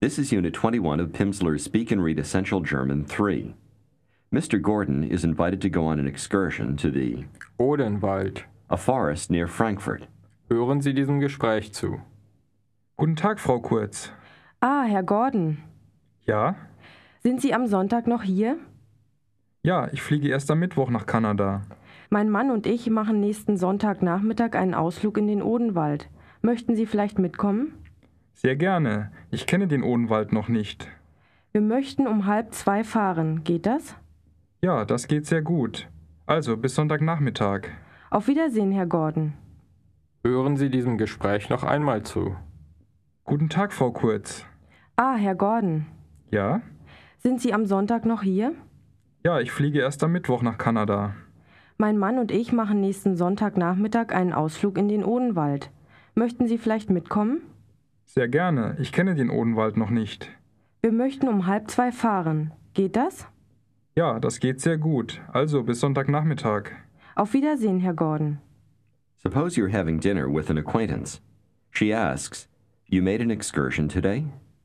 This is Unit 21 of Pimsleur's Speak and Read Essential German 3. Mr. Gordon is invited to go on an excursion to the Odenwald. a forest near Frankfurt. Hören Sie diesem Gespräch zu. Guten Tag, Frau Kurz. Ah, Herr Gordon. Ja? Sind Sie am Sonntag noch hier? Ja, ich fliege erst am Mittwoch nach Kanada. Mein Mann und ich machen nächsten Sonntagnachmittag einen Ausflug in den Odenwald. Möchten Sie vielleicht mitkommen? Sehr gerne. Ich kenne den Odenwald noch nicht. Wir möchten um 1:30 fahren. Geht das? Ja, das geht sehr gut. Also, bis Sonntagnachmittag. Auf Wiedersehen, Herr Gordon. Hören Sie diesem Gespräch noch einmal zu. Guten Tag, Frau Kurz. Ah, Herr Gordon. Ja? Sind Sie am Sonntag noch hier? Ja, ich fliege erst am Mittwoch nach Kanada. Mein Mann und ich machen nächsten Sonntagnachmittag einen Ausflug in den Odenwald. Möchten Sie vielleicht mitkommen? Sehr gerne. Ich kenne den Odenwald noch nicht. Wir möchten um 1:30 fahren. Geht das? Ja, das geht sehr gut. Also, bis Sonntagnachmittag. Auf Wiedersehen, Herr Gordon. Suppose you're having dinner with an acquaintance. She asks, "You made an excursion today?"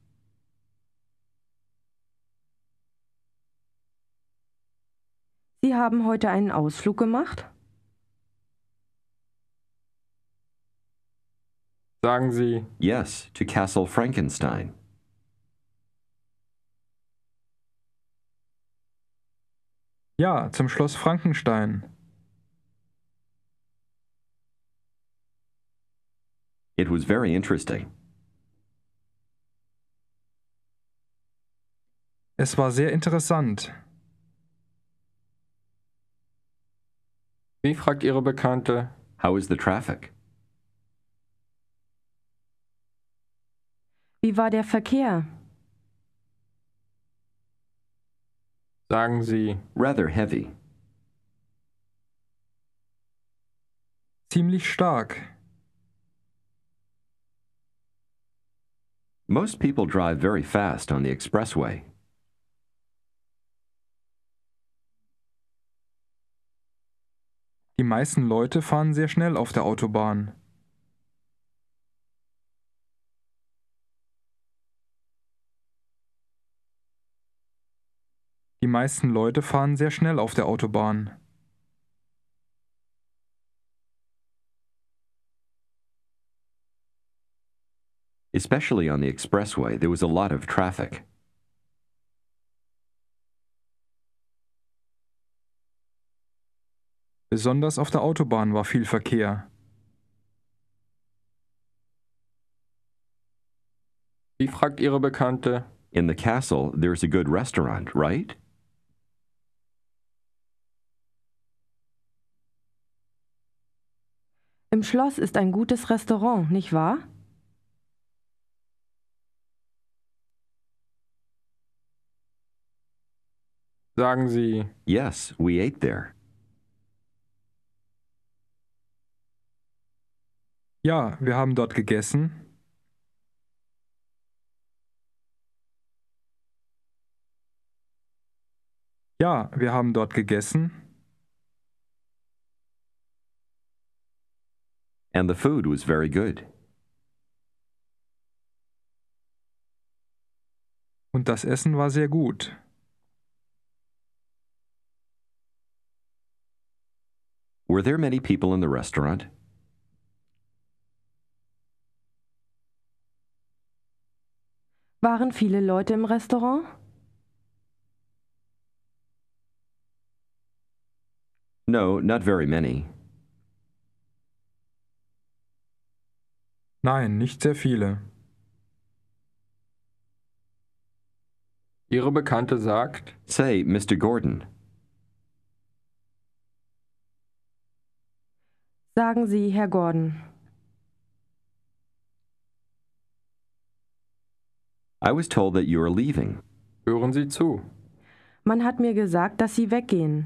Sie haben heute einen Ausflug gemacht? Sagen Sie, Yes, to Castle Frankenstein. Ja, zum Schloss Frankenstein. It was very interesting. Es war sehr interessant. wie fragt Ihre Bekannte? How is the traffic? Wie war der Verkehr? Sagen Sie, Rather heavy. Ziemlich stark. Most people drive very fast on the expressway. Die meisten Leute fahren sehr schnell auf der Autobahn. Die meisten Leute fahren sehr schnell auf der Autobahn. Especially on the expressway, there was a lot of traffic. Besonders auf der Autobahn war viel Verkehr. wie fragt Ihre Bekannte? In the castle, there's a good restaurant, right? Im Schloss ist ein gutes Restaurant, nicht wahr? Sagen Sie, Yes, we ate there. Ja, wir haben dort gegessen. Ja, wir haben dort gegessen. And the food was very good. Und das Essen war sehr gut. Were there many people in the restaurant? Waren viele Leute im Restaurant? No, not very many. Nein, nicht sehr viele. Ihre Bekannte sagt, Say, Mr. Gordon, Sagen Sie, Herr Gordon. I was told that you are leaving. hören Sie zu. Man hat mir gesagt, dass Sie weggehen.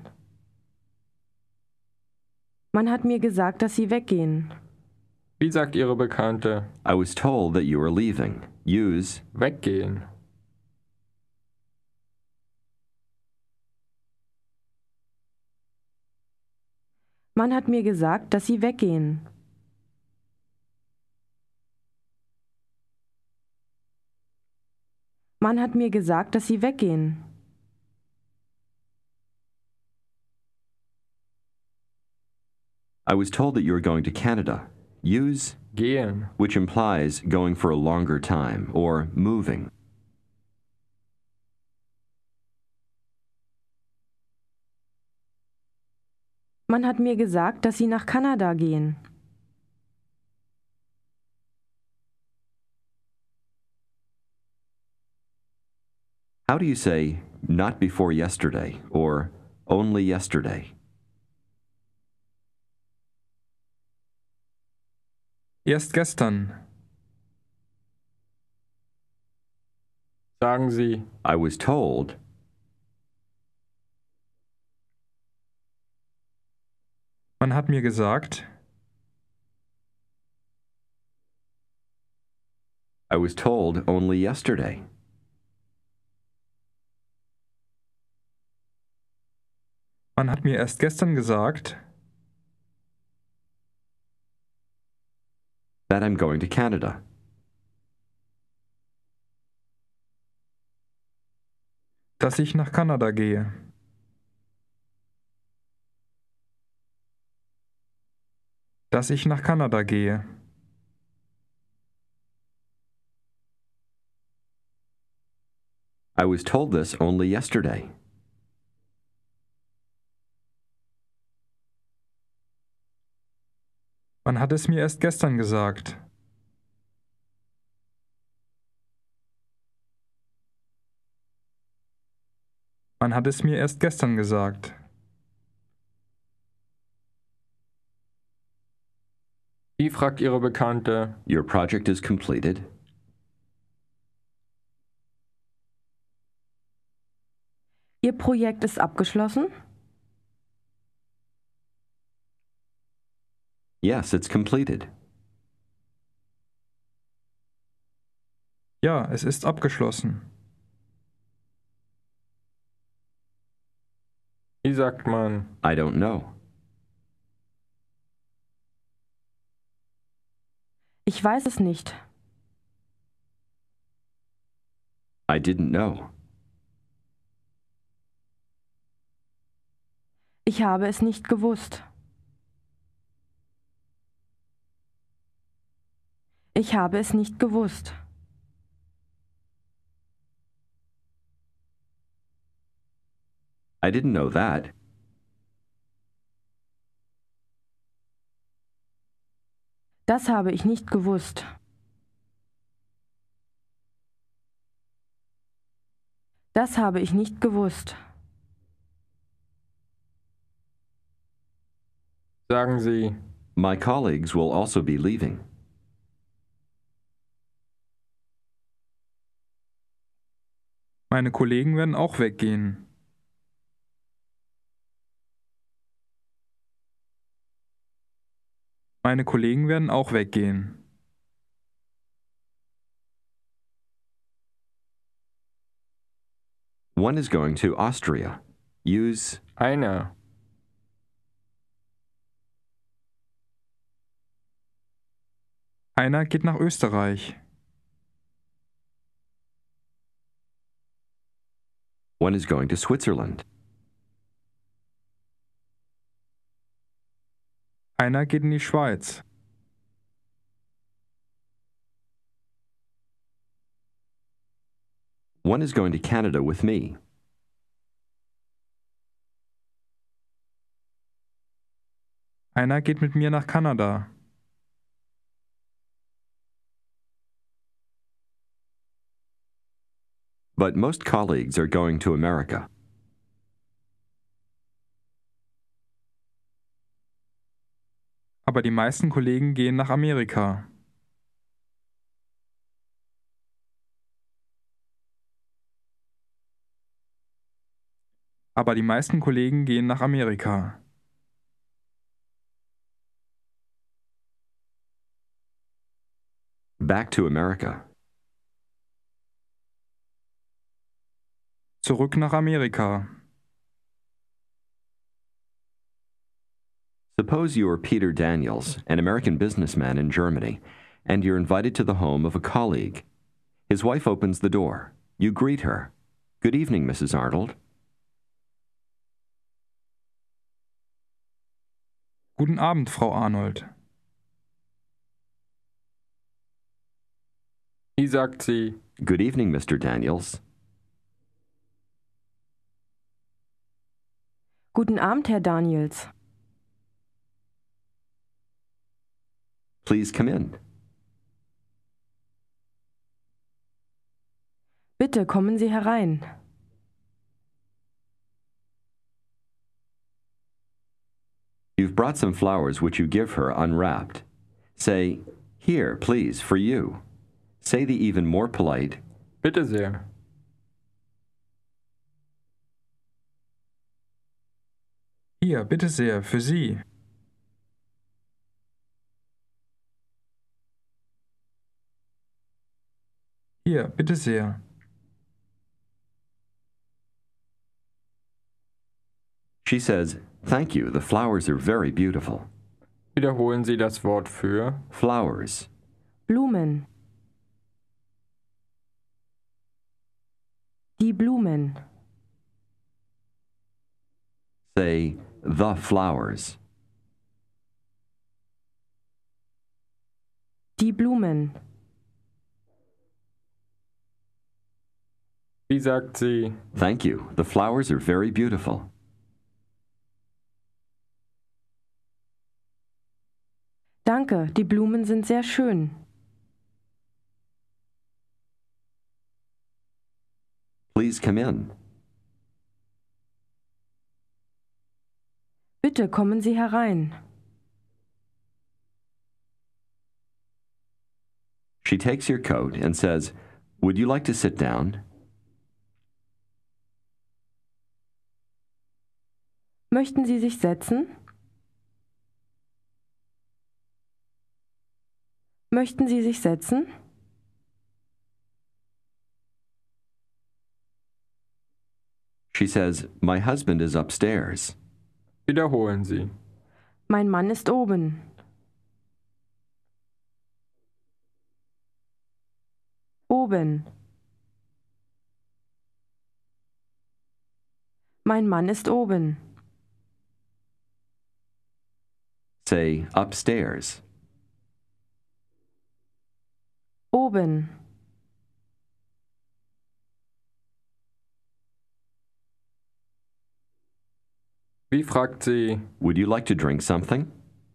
Man hat mir gesagt, dass Sie weggehen. Wie sagt Ihre Bekannte? I was told that you are leaving. Use Weggehen. Man hat mir gesagt, dass Sie weggehen. Man hat mir gesagt, dass Sie weggehen. I was told that you were going to Canada. Use Gehen. which implies going for a longer time or moving. Man hat mir gesagt, dass Sie nach Kanada gehen. How do you say not before yesterday or only yesterday? Erst gestern. Sagen Sie, I was told Man hat mir gesagt, I was told only yesterday. man hat mir erst gestern gesagt, That I'm going to Canada. dass ich nach Kanada gehe. Dass ich nach Kanada gehe. I was told this only yesterday. Man hat es mir erst gestern gesagt. Man hat es mir erst gestern gesagt. wie fragt Ihre Bekannte? Your project is completed. Ihr Projekt ist abgeschlossen? Yes, it's completed. Ja, es ist abgeschlossen. Wie sagt man? I don't know. Ich weiß es nicht. I didn't know. Ich habe es nicht gewusst. Ich habe es nicht gewusst. I didn't know that. Das habe ich nicht gewusst. Das habe ich nicht gewusst. Sagen Sie, My colleagues will also be leaving. Meine Kollegen werden auch weggehen. Meine Kollegen werden auch weggehen. One is going to Austria. Use einer. Einer geht nach Österreich. one is going to Switzerland. Einer geht in die Schweiz. One is going to Canada with me. Einer geht mit mir nach Kanada. But most colleagues are going to America. Aber die meisten Kollegen gehen nach Amerika. Aber die meisten Kollegen gehen nach Amerika. Back to America. Zurück nach Amerika. Suppose you are Peter Daniels, an American businessman in Germany, and you're invited to the home of a colleague. His wife opens the door. You greet her. Good evening, Mrs. Arnold. Guten Abend, Frau Arnold. Wie sagt sie, Good evening, Mr. Daniels. Guten Abend, Herr Daniels. Please come in. Bitte kommen Sie herein. You've brought some flowers which you give her unwrapped. Say, here, please, for you. Say the even more polite, bitte sehr. Hier, bitte sehr, für Sie. Hier, bitte sehr. she says, thank you, the flowers are very beautiful. Wiederholen Sie das Wort für. Flowers. Blumen. Die Blumen. Say, the flowers. Die Blumen. Wie sagt sie, Thank you, the flowers are very beautiful. Danke, die Blumen sind sehr schön. Please come in. Bitte kommen Sie herein. She takes your coat and says, would you like to sit down? Möchten Sie sich setzen? Möchten Sie sich setzen? She says, my husband is upstairs. wiederholen Sie. Mein Mann ist oben. Oben. Mein Mann ist oben. Say, upstairs. Oben. Wie fragt sie, Would you like to drink something?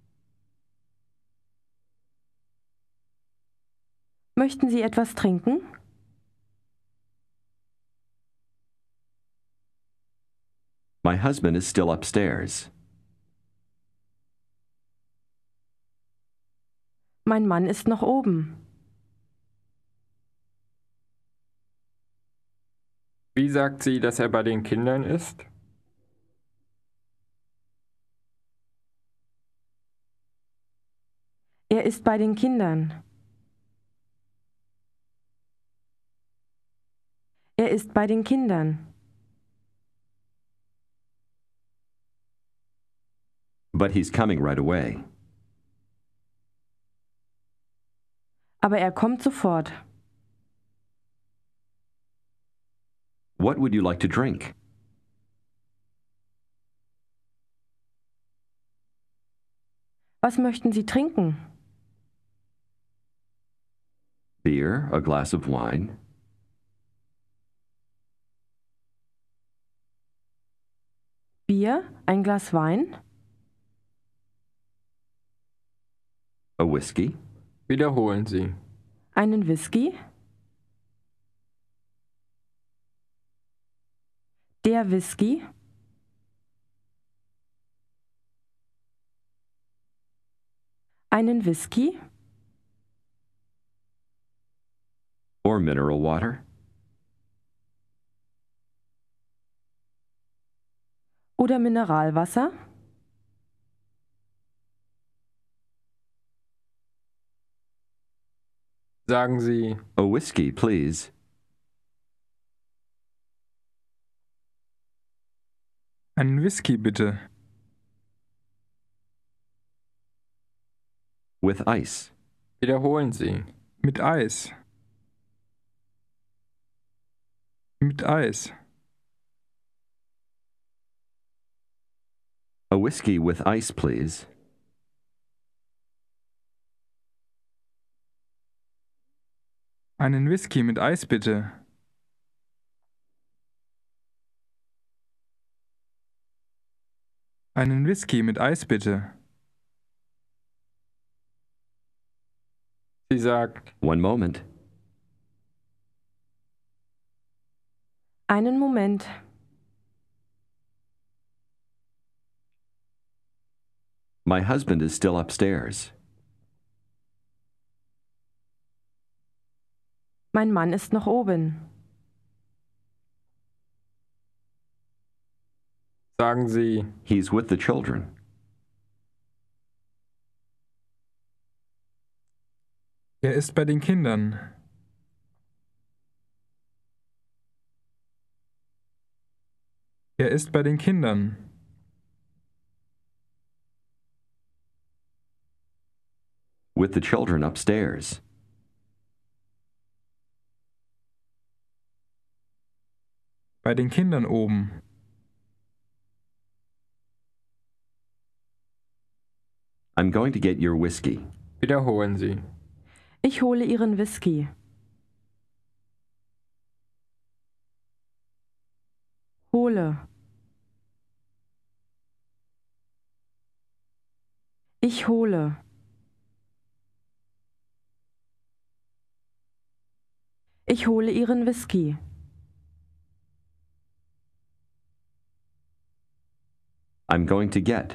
Möchten Sie etwas trinken? My husband is still upstairs. Mein Mann ist noch oben. wie sagt sie, dass er bei den Kindern ist? Er ist bei den Kindern. Er ist bei den Kindern. But he's coming right away. Aber er kommt sofort. What would you like to drink? Was möchten Sie trinken? Beer, a glass of wine, Bier? Ein Glas Wein? a whiskey, Wiederholen Sie. Einen Whisky? Der Whisky? Einen Whisky? or mineral water? Oder Mineralwasser? Sagen Sie, A whiskey, please. Einen Whisky bitte. With ice. wiederholen Sie. Mit Eis. Mit Eis. A whiskey with ice, please. Einen Whisky mit Eis bitte. Einen Whisky mit Eis bitte. Sie sagt, One moment. Einen Moment. My husband is still upstairs. Mein Mann ist noch oben. sagen Sie, He's with the children. Er ist bei den Kindern. Er ist bei den Kindern. With the children upstairs. Bei den Kindern oben. I'm going to get your whiskey. wiederholen Sie. Ich hole Ihren Whisky. Hole. Ich hole. Ich hole Ihren Whisky. I'm going to get.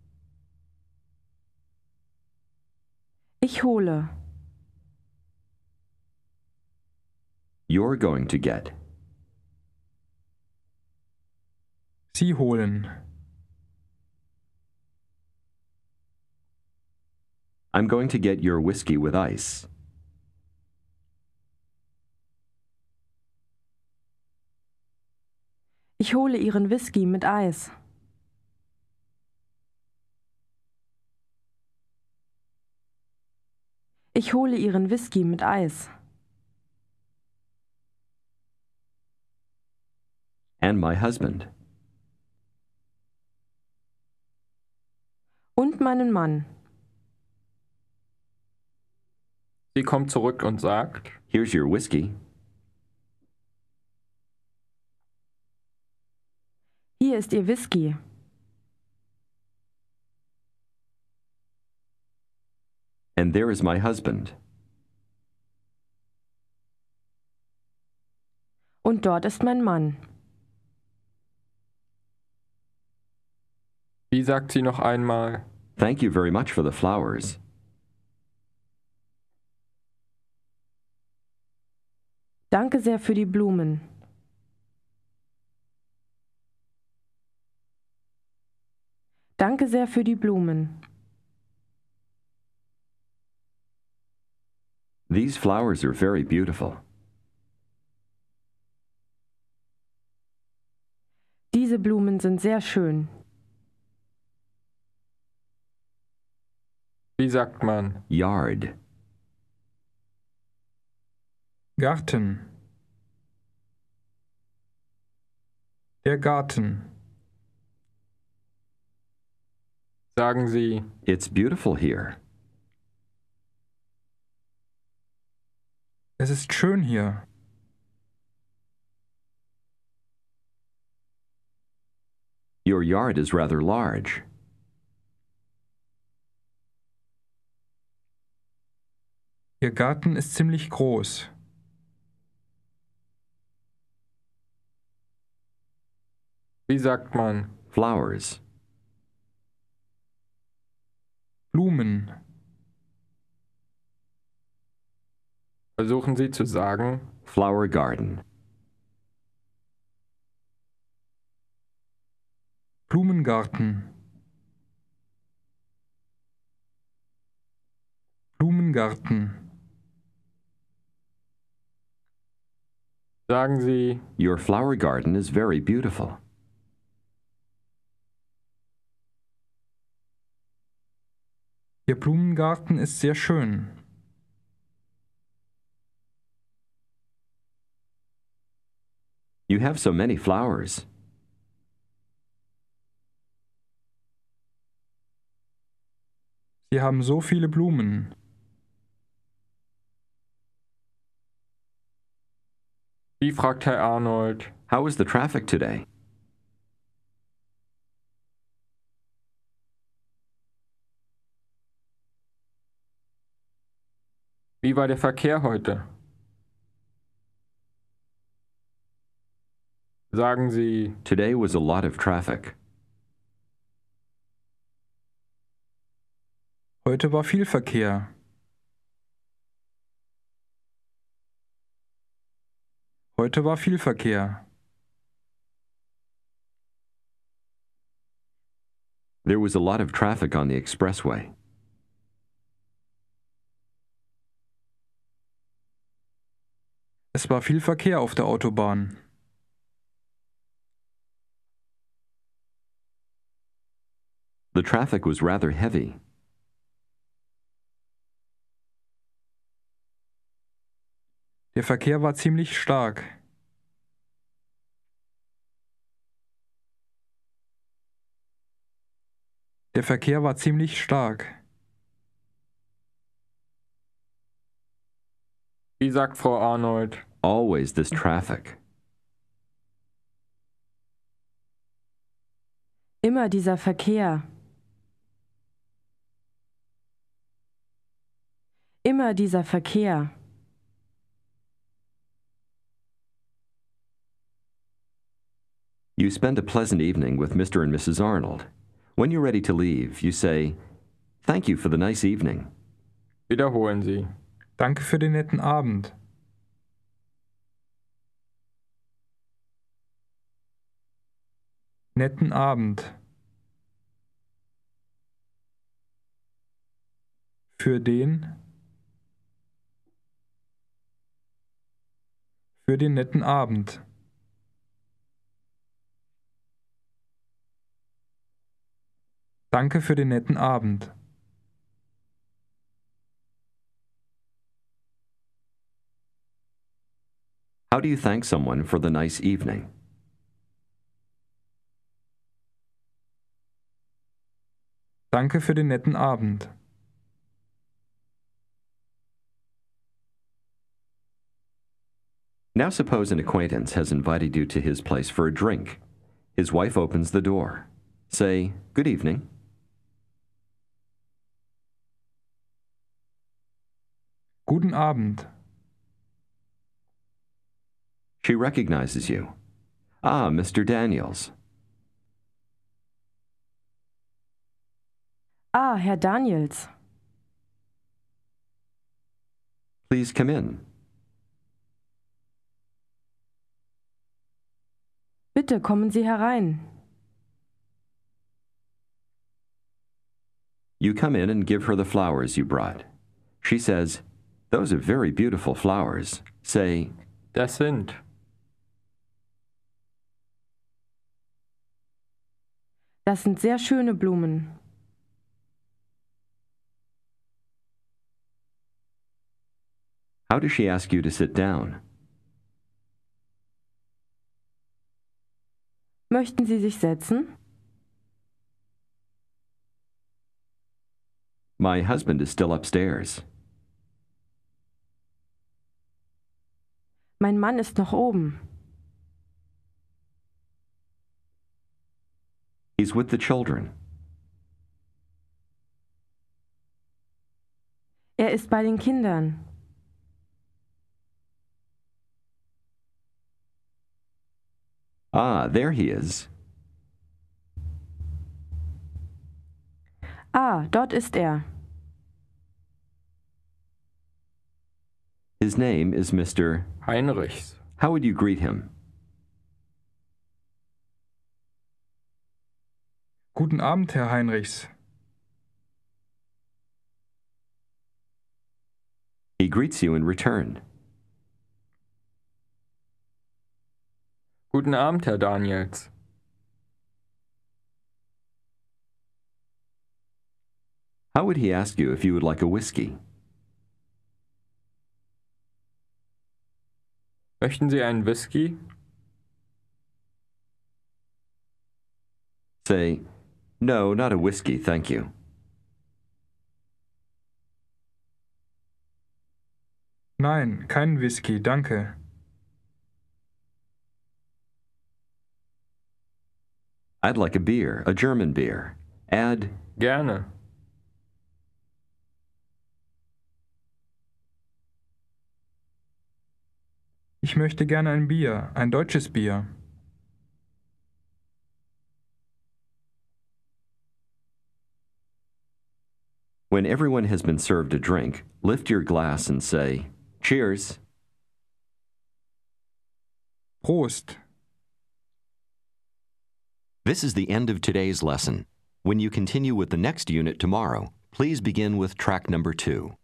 Ich hole. You're going to get. Sie holen. I'm going to get your whiskey with ice. Ich hole Ihren Whisky mit Eis. Ich hole Ihren Whisky mit Eis. And my husband. Und meinen Mann. Sie kommt zurück und sagt, Here's your whiskey. Hier ist Ihr Whisky. And there is my husband. Und dort ist mein Mann. wie sagt sie noch einmal, Thank you very much for the flowers. Danke sehr für die Blumen. Danke sehr für die Blumen. These flowers are very beautiful. Diese Blumen sind sehr schön. wie sagt man, Yard. Garten. Der Garten. sagen Sie, It's beautiful here. Es ist schön hier. Your yard is rather large. Ihr Garten ist ziemlich groß. wie sagt man, Flowers. Blumen. versuchen Sie zu sagen, Flower garden. Blumengarten. Blumengarten. sagen Sie, Your flower garden is very beautiful. Ihr Blumengarten ist sehr schön. You have so many flowers. Sie haben so viele Blumen. Wie fragt Herr Arnold? How was the traffic today? Wie war der Verkehr heute? Sagen Sie, Today was a lot of traffic. Heute war viel Verkehr. Heute war viel Verkehr. There was a lot of traffic on the expressway. Es war viel Verkehr auf der Autobahn. The traffic was rather heavy. Der Verkehr war ziemlich stark. Der Verkehr war ziemlich stark. wie sagt Frau Arnold? Always this traffic. Immer dieser Verkehr. Immer dieser Verkehr. You spend a pleasant evening with Mr. and Mrs. Arnold. When you're ready to leave, you say, "Thank you for the nice evening." Wiederholen Sie. Danke für den netten Abend. Netten Abend. Für den. Für den netten Abend. Danke für den netten Abend. How do you thank someone for the nice evening? Danke für den netten Abend. Now suppose an acquaintance has invited you to his place for a drink. His wife opens the door. Say, "Good evening." Guten Abend. She recognizes you. "Ah, Mr. Daniels." Ah, Herr Daniels. "Please come in." Bitte kommen Sie herein. You come in and give her the flowers you brought. She says, "Those are very beautiful flowers." Say, Das sind. Das sind sehr schöne Blumen. "How does she ask you to sit down?" Möchten Sie sich setzen? "My husband is still upstairs." Mein Mann ist noch oben. "He's with the children." Er ist bei den Kindern. "Ah, there he is." Ah, dort ist er. His name is Mr. Heinrichs. How would you greet him? Guten Abend, Herr Heinrichs. He greets you in return. Guten Abend, Herr Daniels. How would he ask you if you would like a whiskey? Möchten Sie einen Whisky? Say, "No, not a whiskey, thank you." Nein, kein Whisky, danke. I'd like a beer, a German beer. Add, Gerne. Ich möchte gerne ein Bier, ein deutsches Bier. when everyone has been served a drink, lift your glass and say, "Cheers." Prost. This is the end of today's lesson. When you continue with the next unit tomorrow, please begin with track number 2.